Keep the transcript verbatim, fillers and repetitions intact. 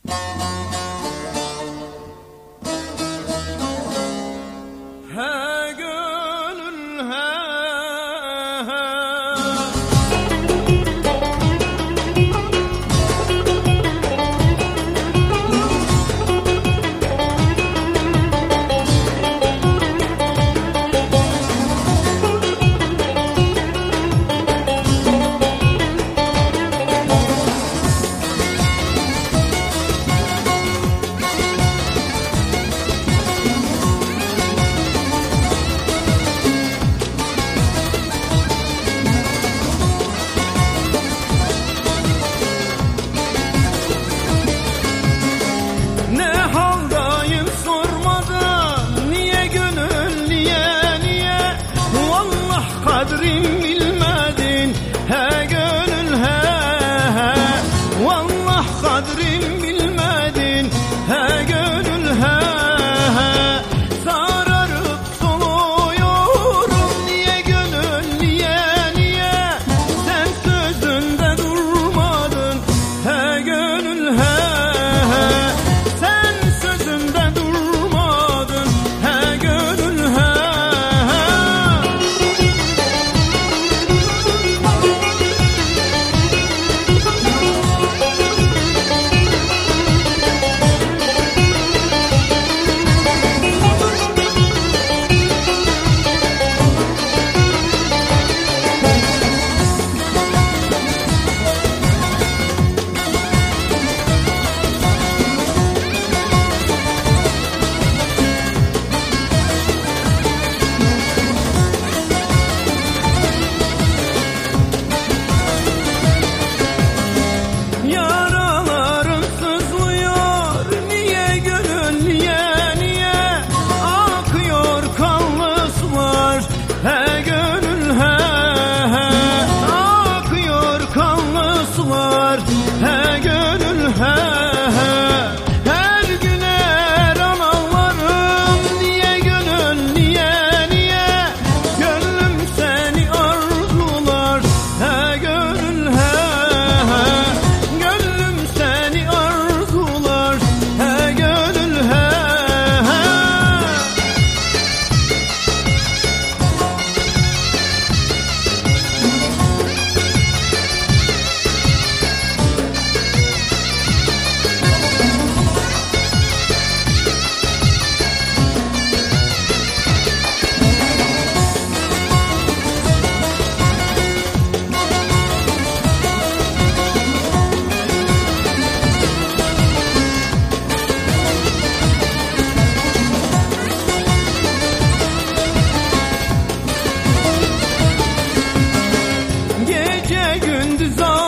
He gönül he, kadrim bilmedin he gönül he, he. Vallah kadrim bilmedin he gönül he, he. Sararıp soluyorum niye gönül niye niye sen sözünde durmadın he gönül he, he. Sen sözünde durmadın he gönül he. He gönül he, he. Akıyor kanlı sular he gönül he, he. Her gün er analarım niye gönül niye niye gönlüm seni arzular he gönül he, he. Gönlüm seni arzular he gönül he, he. Gece gündüz